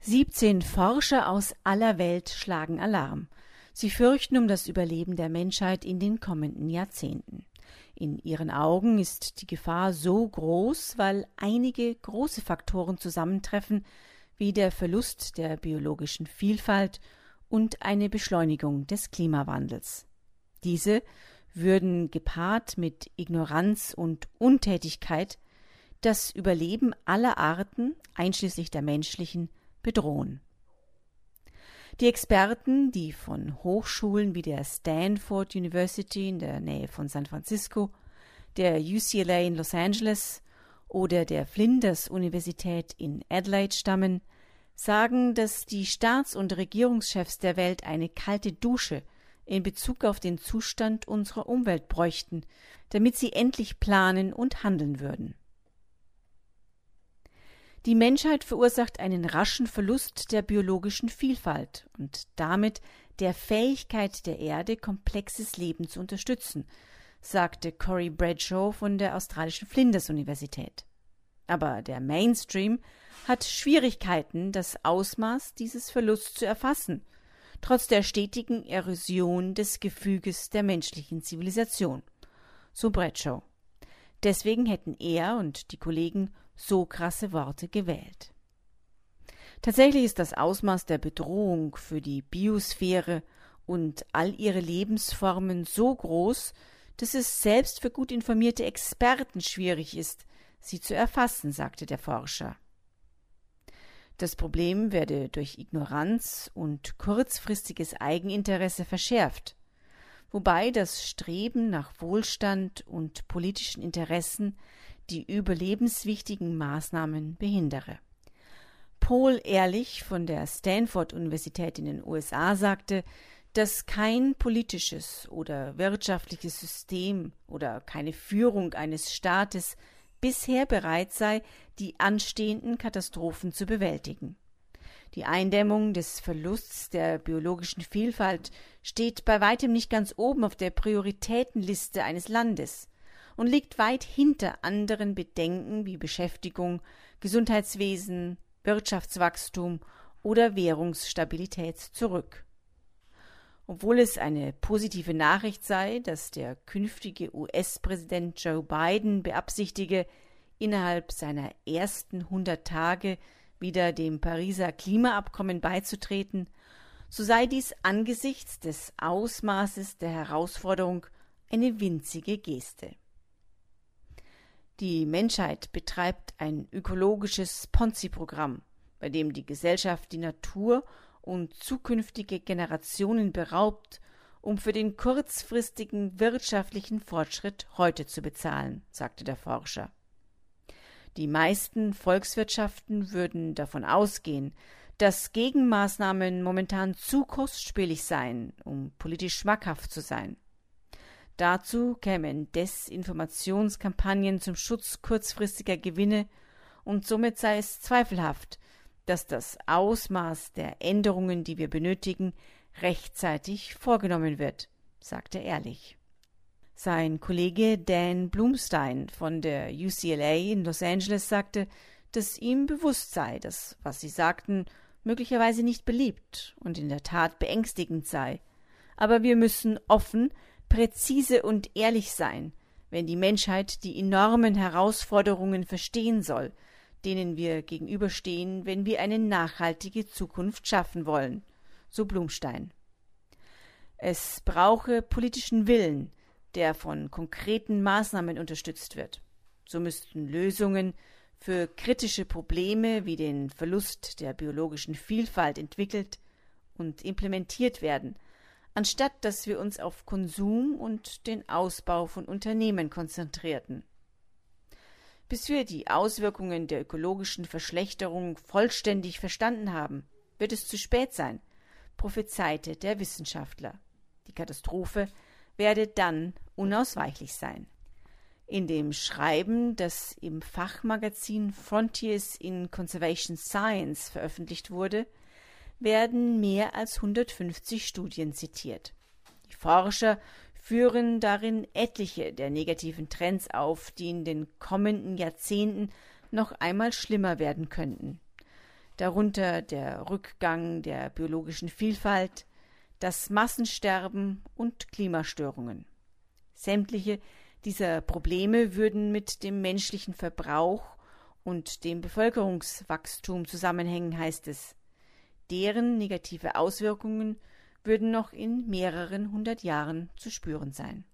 17 Forscher aus aller Welt schlagen Alarm. Sie fürchten um das Überleben der Menschheit in den kommenden Jahrzehnten. In ihren Augen ist die Gefahr so groß, weil einige große Faktoren zusammentreffen, wie der Verlust der biologischen Vielfalt und eine Beschleunigung des Klimawandels. Diese würden gepaart mit Ignoranz und Untätigkeit das Überleben aller Arten, einschließlich der menschlichen, bedrohen. Die Experten, die von Hochschulen wie der Stanford University in der Nähe von San Francisco, der UCLA in Los Angeles oder der Flinders-Universität in Adelaide stammen, sagen, dass die Staats- und Regierungschefs der Welt eine kalte Dusche in Bezug auf den Zustand unserer Umwelt bräuchten, damit sie endlich planen und handeln würden. Die Menschheit verursacht einen raschen Verlust der biologischen Vielfalt und damit der Fähigkeit der Erde, komplexes Leben zu unterstützen, sagte Corey Bradshaw von der australischen Flinders-Universität. Aber der Mainstream hat Schwierigkeiten, das Ausmaß dieses Verlusts zu erfassen, trotz der stetigen Erosion des Gefüges der menschlichen Zivilisation, so Bradshaw. Deswegen hätten er und die Kollegen so krasse Worte gewählt. Tatsächlich ist das Ausmaß der Bedrohung für die Biosphäre und all ihre Lebensformen so groß, dass es selbst für gut informierte Experten schwierig ist, sie zu erfassen, sagte der Forscher. Das Problem werde durch Ignoranz und kurzfristiges Eigeninteresse verschärft, wobei das Streben nach Wohlstand und politischen Interessen die überlebenswichtigen Maßnahmen behindere. Paul Ehrlich von der Stanford-Universität in den USA sagte, dass kein politisches oder wirtschaftliches System oder keine Führung eines Staates bisher bereit sei, die anstehenden Katastrophen zu bewältigen. Die Eindämmung des Verlusts der biologischen Vielfalt steht bei weitem nicht ganz oben auf der Prioritätenliste eines Landes und liegt weit hinter anderen Bedenken wie Beschäftigung, Gesundheitswesen, Wirtschaftswachstum oder Währungsstabilität zurück. Obwohl es eine positive Nachricht sei, dass der künftige US-Präsident Joe Biden beabsichtige, innerhalb seiner ersten 100 Tage wieder dem Pariser Klimaabkommen beizutreten, so sei dies angesichts des Ausmaßes der Herausforderung eine winzige Geste. Die Menschheit betreibt ein ökologisches Ponzi-Programm, bei dem die Gesellschaft die Natur und zukünftige Generationen beraubt, um für den kurzfristigen wirtschaftlichen Fortschritt heute zu bezahlen, sagte der Forscher. Die meisten Volkswirtschaften würden davon ausgehen, dass Gegenmaßnahmen momentan zu kostspielig seien, um politisch schmackhaft zu sein. Dazu kämen Desinformationskampagnen zum Schutz kurzfristiger Gewinne und somit sei es zweifelhaft, dass das Ausmaß der Änderungen, die wir benötigen, rechtzeitig vorgenommen wird, sagte er ehrlich. Sein Kollege Dan Blumstein von der UCLA in Los Angeles sagte, dass ihm bewusst sei, dass, was sie sagten, möglicherweise nicht beliebt und in der Tat beängstigend sei. Aber wir müssen offen, präzise und ehrlich sein, wenn die Menschheit die enormen Herausforderungen verstehen soll, denen wir gegenüberstehen, wenn wir eine nachhaltige Zukunft schaffen wollen, so Blumstein. Es brauche politischen Willen, der von konkreten Maßnahmen unterstützt wird. So müssten Lösungen für kritische Probleme wie den Verlust der biologischen Vielfalt entwickelt und implementiert werden, anstatt dass wir uns auf Konsum und den Ausbau von Unternehmen konzentrierten. Bis wir die Auswirkungen der ökologischen Verschlechterung vollständig verstanden haben, wird es zu spät sein, prophezeite der Wissenschaftler. Die Katastrophe werde dann unausweichlich sein. In dem Schreiben, das im Fachmagazin Frontiers in Conservation Science veröffentlicht wurde, werden mehr als 150 Studien zitiert. Die Forscher führen darin etliche der negativen Trends auf, die in den kommenden Jahrzehnten noch einmal schlimmer werden könnten. darunter der Rückgang der biologischen Vielfalt, das Massensterben und Klimastörungen. Sämtliche dieser Probleme würden mit dem menschlichen Verbrauch und dem Bevölkerungswachstum zusammenhängen, heißt es. Deren negative Auswirkungen würden noch in mehreren hundert Jahren zu spüren sein.